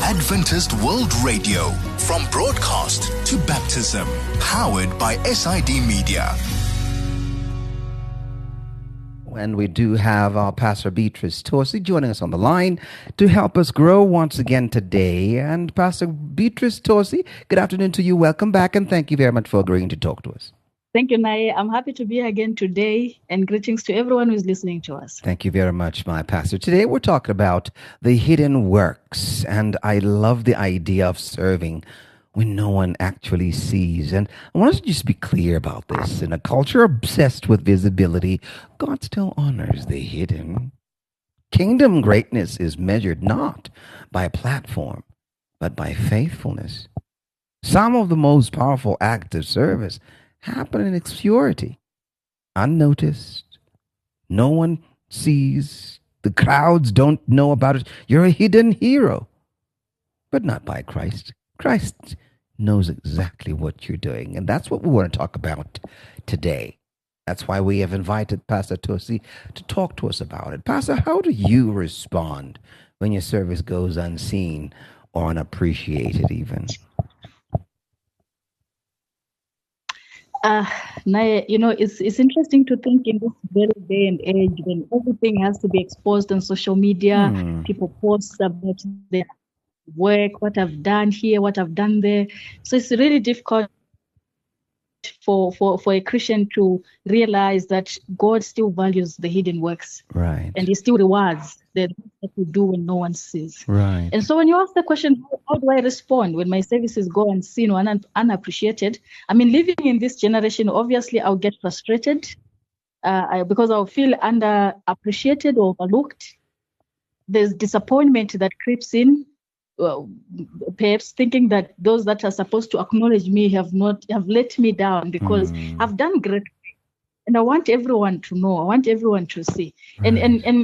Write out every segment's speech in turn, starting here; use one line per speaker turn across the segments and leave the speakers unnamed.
Adventist World Radio, from broadcast to baptism, powered by SID Media.
And we do have our Pastor Beatrice Torsey joining us on the line to help us grow once again today. And Pastor Beatrice Torsey, good afternoon to you. Welcome back, and thank you very much for agreeing to talk to us.
Thank you, Nai. I'm happy to be here again today, and greetings to everyone who's listening to us.
Thank you very much, my pastor. Today we're talking about the hidden works, and I love the idea of serving when no one actually sees. And I want us to just be clear about this. In a culture obsessed with visibility, God still honors the hidden. Kingdom greatness is measured not by a platform, but by faithfulness. Some of the most powerful acts of service happen in obscurity, unnoticed. No one sees. The crowds don't know about it. You're a hidden hero, but not by Christ. Christ knows exactly what you're doing, and that's what we want to talk about today. That's why we have invited Pastor Torsey to talk to us about it. Pastor, how do you respond when your service goes unseen or unappreciated even?
Naya, it's interesting to think in this very day and age when everything has to be exposed on social media. People post about their work, what I've done here, what I've done there. So it's really difficult for a Christian to realize that God still values the hidden works.
Right.
And He still rewards the things that we do when no one sees.
Right.
And so when you ask the question, how do I respond when my services go unseen or unappreciated? I mean, living in this generation, obviously I'll get frustrated because I'll feel underappreciated or overlooked. There's disappointment that creeps in. Perhaps thinking that those that are supposed to acknowledge me have let me down because I've done great, and I want everyone to know. I want everyone to see, and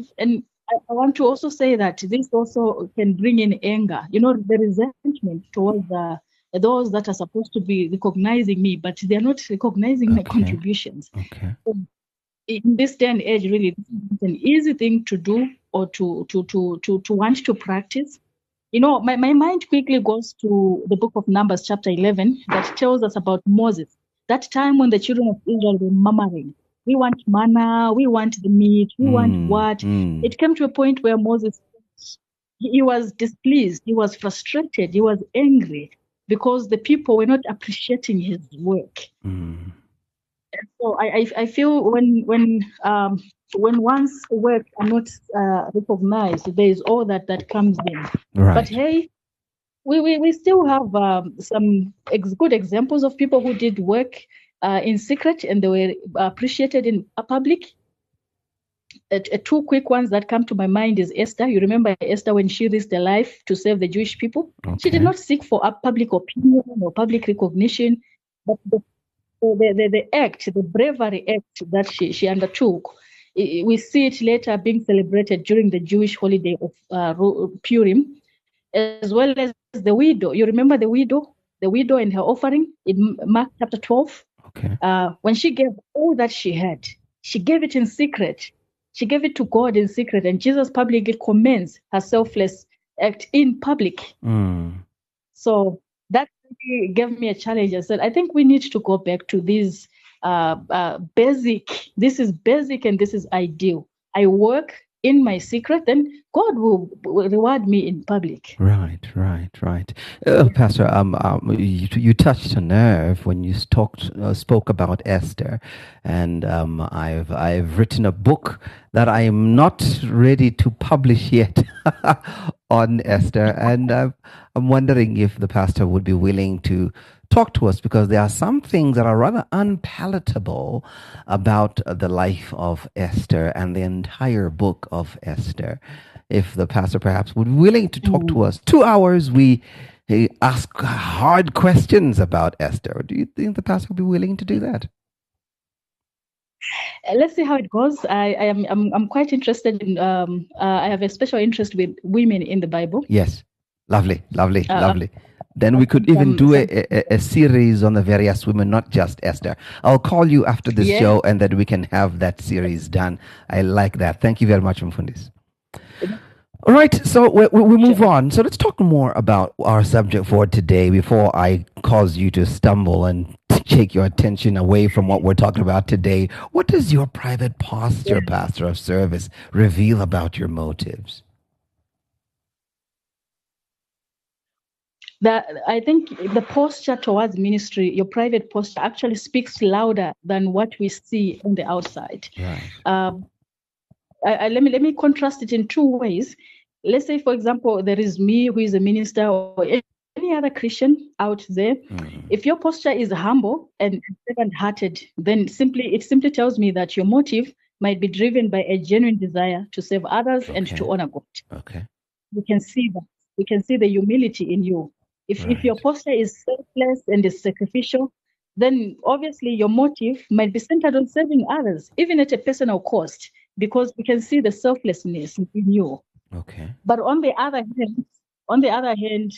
I want to also say that this also can bring in anger. The resentment towards those that are supposed to be recognizing me, but they are not recognizing my contributions.
Okay.
So in this day and age, really, it's an easy thing to do or to want to practice. My mind quickly goes to the book of Numbers, chapter 11, that tells us about Moses. That time when the children of Israel were murmuring, we want manna, we want the meat, we want what? It came to a point where Moses, he was displeased, he was frustrated, he was angry because the people were not appreciating his work. And so I feel when one's work are not recognized, there is all that comes in.
Right.
But hey, we still have some good examples of people who did work in secret and they were appreciated in public. Two quick ones that come to my mind is Esther. You remember Esther when she risked her life to save the Jewish people? Okay. She did not seek for a public opinion or public recognition, but the act, the bravery act that she undertook, we see it later being celebrated during the Jewish holiday of Purim, as well as the widow. You remember the widow and her offering in Mark chapter 12?
Okay.
When she gave all that she had, she gave it in secret. She gave it to God in secret, and Jesus publicly commends her selfless act in public. So that gave me a challenge. I said, I think we need to go back to these basic. This is basic and this is ideal. I work in my secret, then God will reward me in public.
Right. Pastor, you touched a nerve when you spoke about Esther, and I've written a book that I am not ready to publish yet on Esther, and I'm wondering if the pastor would be willing to talk to us, because there are some things that are rather unpalatable about the life of Esther and the entire book of Esther. If the pastor perhaps would be willing to talk to us. 2 hours, we ask hard questions about Esther. Do you think the pastor would be willing to do that?
Let's see how it goes. I'm quite interested in. I have a special interest with women in the Bible.
Yes, lovely. Then we could even do a series on the various women, not just Esther. I'll call you after this show, and then we can have that series done. I like that. Thank you very much, Mfundis. All right, so we move on. So let's talk more about our subject for today before I cause you to stumble and take your attention away from what we're talking about today. What does your private posture, pastor of service, reveal about your motives?
I think the posture towards ministry, your private posture, actually speaks louder than what we see on the outside.
Right.
Let me contrast it in two ways. Let's say, for example, there is me who is a minister or any other Christian out there. If your posture is humble and servant-hearted, then it simply tells me that your motive might be driven by a genuine desire to serve others and to honor God.
Okay.
We can see that. We can see the humility in you. If your posture is selfless and is sacrificial, then obviously your motive might be centered on serving others, even at a personal cost, because we can see the selflessness in you.
Okay.
But on the other hand,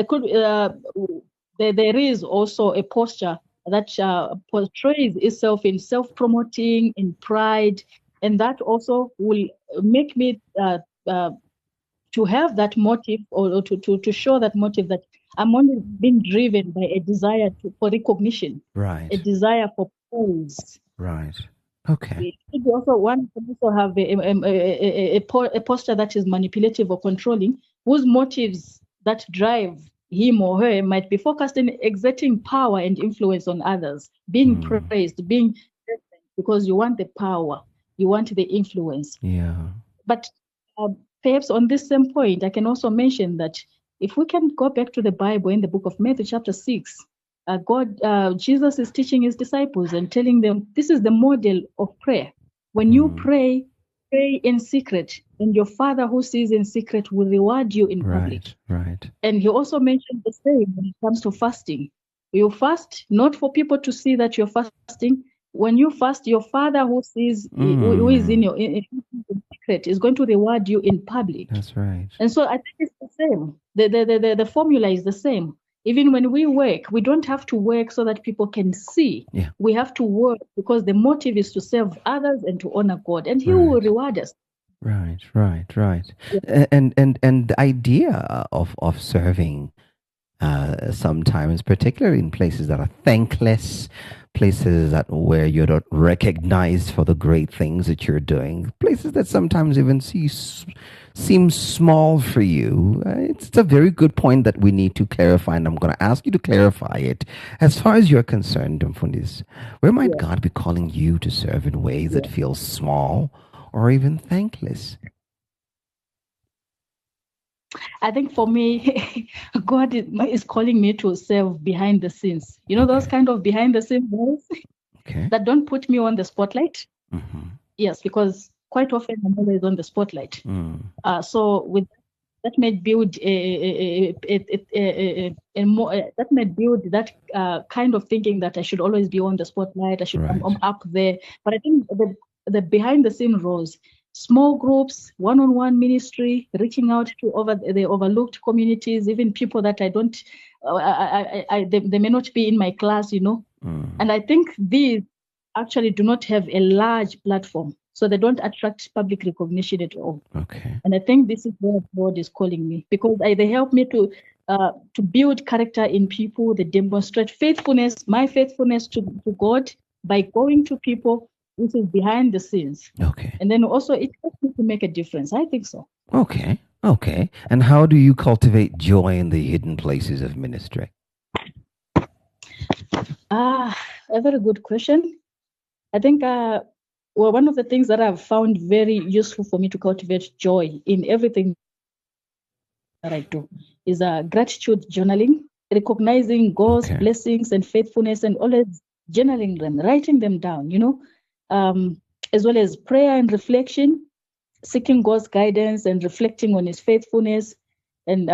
there is also a posture that portrays itself in self-promoting, in pride, and that also will make me to have that motive or to show that motive that I'm only being driven by a desire for recognition,
right?
A desire for praise,
right? Okay.
One can also have a posture that is manipulative or controlling, whose motives that drive him or her might be focused in exerting power and influence on others, being praised, being because you want the power, you want the influence.
Yeah.
But perhaps on this same point, I can also mention that if we can go back to the Bible in the book of Matthew chapter 6, Jesus is teaching his disciples and telling them this is the model of prayer. When you pray in secret, and your Father who sees in secret will reward you in public.
Right.
And he also mentioned the same when it comes to fasting. You fast not for people to see that you're fasting. When you fast, your Father who sees who is in secret is going to reward you in public.
That's right.
And so I think it's the same. The formula is the same. Even when we work, we don't have to work so that people can see.
Yeah.
We have to work because the motive is to serve others and to honor God, and He will reward us.
Right. Yeah. And the idea of serving sometimes, particularly in places that are thankless, places where you're not recognized for the great things that you're doing, places that sometimes even seem small for you. It's a very good point that we need to clarify, and I'm going to ask you to clarify it. As far as you're concerned, Mfundisi, where might God be calling you to serve in ways that feel small or even thankless?
I think for me, God is calling me to serve behind the scenes. You know, those kind of behind the scenes roles that don't put me on the spotlight.
Mm-hmm.
Yes, because quite often I'm always on the spotlight. So with that may build that may build that kind of thinking that I should always be on the spotlight. I should I'm up there. But I think the behind the scene roles, small groups, one-on-one ministry, reaching out to the overlooked communities, even people that I don't, they may not be in my class, you know. And I think these actually do not have a large platform, so they don't attract public recognition at all.
Okay.
And I think this is where God is calling me, because they help me to build character in people. They demonstrate faithfulness, my faithfulness to God by going to people. This is behind the scenes.
Okay.
And then also it helps me to make a difference. I think so.
Okay. And how do you cultivate joy in the hidden places of ministry?
A very good question. I think one of the things that I've found very useful for me to cultivate joy in everything that I do is gratitude journaling, recognizing God's blessings and faithfulness, and always journaling them, writing them down, you know. As well as prayer and reflection, seeking God's guidance and reflecting on His faithfulness, and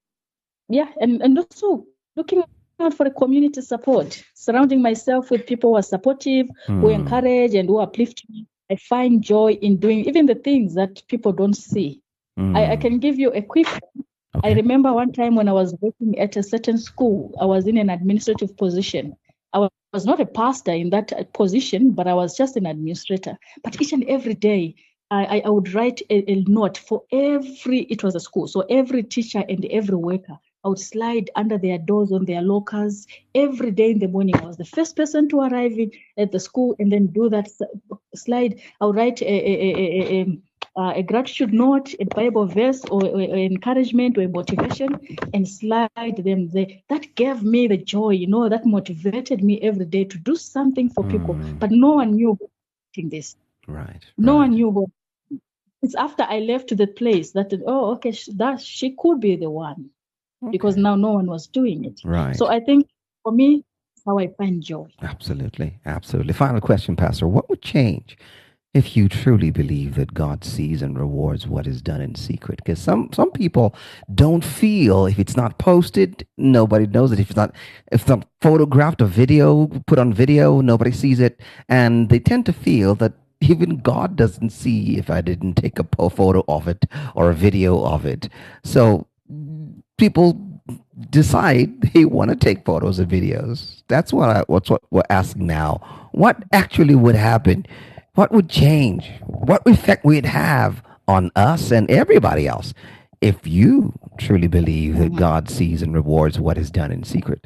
also looking out for a community support, surrounding myself with people who are supportive, who encourage and who uplift me. I find joy in doing even the things that people don't see. I can give you a quick one. I remember one time when I was working at a certain school, I was in an administrative position. I was not a pastor in that position, but I was just an administrator. But each and every day, I would write a note for it was a school, so every teacher and every worker, I would slide under their doors on their lockers every day in the morning. I was the first person to arrive at the school and then do that slide. I would write a gratitude note, a Bible verse, or encouragement or motivation, and slide them there. That gave me the joy, that motivated me every day to do something for people. But no one knew this.
Right.
No one knew. It's after I left the place that, she could be the one. Okay. Because now no one was doing it.
Right.
So I think for me, that's how I find joy.
Absolutely. Absolutely. Final question, Pastor. What would change if you truly believe that God sees and rewards what is done in secret? Because some people don't feel if it's not posted, nobody knows it. If it's not photographed or put on video, nobody sees it. And they tend to feel that even God doesn't see if I didn't take a photo of it or a video of it. So people decide they want to take photos and videos. That's what we're asking now. What actually would happen? What would change? What effect would it have on us and everybody else if you truly believe that God sees and rewards what is done in secret?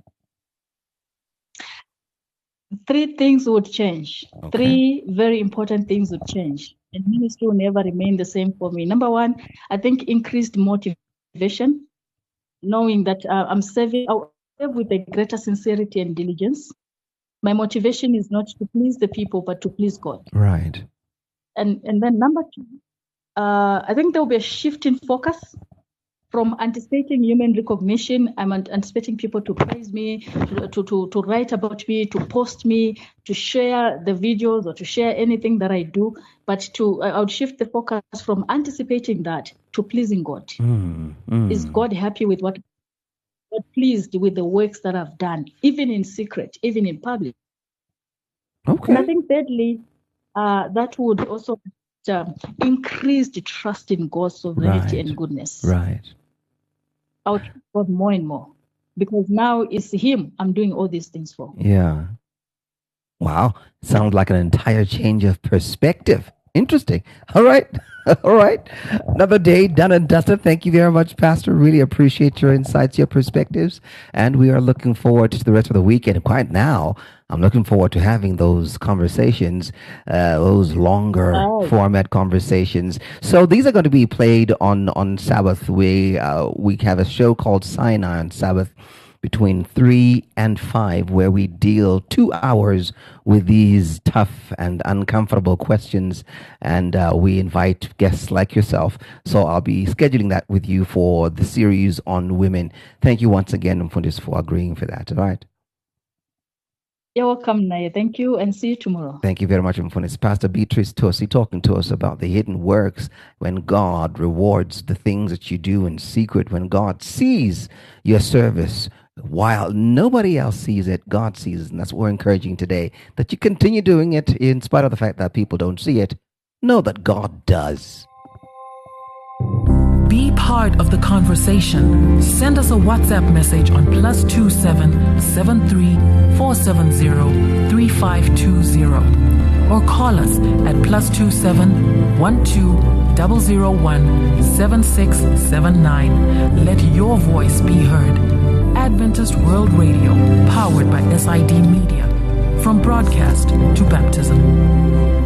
3 things would change.
Okay.
3 very important things would change. And ministry will never remain the same for me. Number 1, I think increased motivation, knowing that I'm serving with a greater sincerity and diligence. My motivation is not to please the people, but to please God.
Right.
And then number 2, I think there will be a shift in focus from anticipating human recognition. I'm anticipating people to praise me, to write about me, to post me, to share the videos or to share anything that I do. But I would shift the focus from anticipating that to pleasing God. Is God happy with what? God pleased with the works that I've done, even in secret, even in public.
Okay.
And I think thirdly, that would also increase the trust in God's sovereignty and goodness.
Right.
I would trust God more and more because now it's Him I'm doing all these things for.
Yeah. Wow. Sounds like an entire change of perspective. Interesting. All right. All right. Another day done and dusted. Thank you very much, Pastor. Really appreciate your insights, your perspectives. And we are looking forward to the rest of the weekend. Quite now, I'm looking forward to having those conversations, those longer format conversations. So these are going to be played on Sabbath. We have a show called Sinai on Sabbath between 3 and 5, where we deal 2 hours with these tough and uncomfortable questions, and we invite guests like yourself. So I'll be scheduling that with you for the series on women. Thank you once again for agreeing for that. All right.
You're welcome, Naya. Thank you, and see you tomorrow.
Thank you very much, Mfunis. Pastor Beatrice Tosi talking to us about the hidden works when God rewards the things that you do in secret, when God sees your service. While nobody else sees it, God sees it. And that's what we're encouraging today, that you continue doing it in spite of the fact that people don't see it. Know that God does.
Be part of the conversation. Send us a WhatsApp message on +27 73 470 3520 or call us at +27 12 001 7679. Let your voice be heard. Adventist World Radio, powered by SID Media. From broadcast to baptism.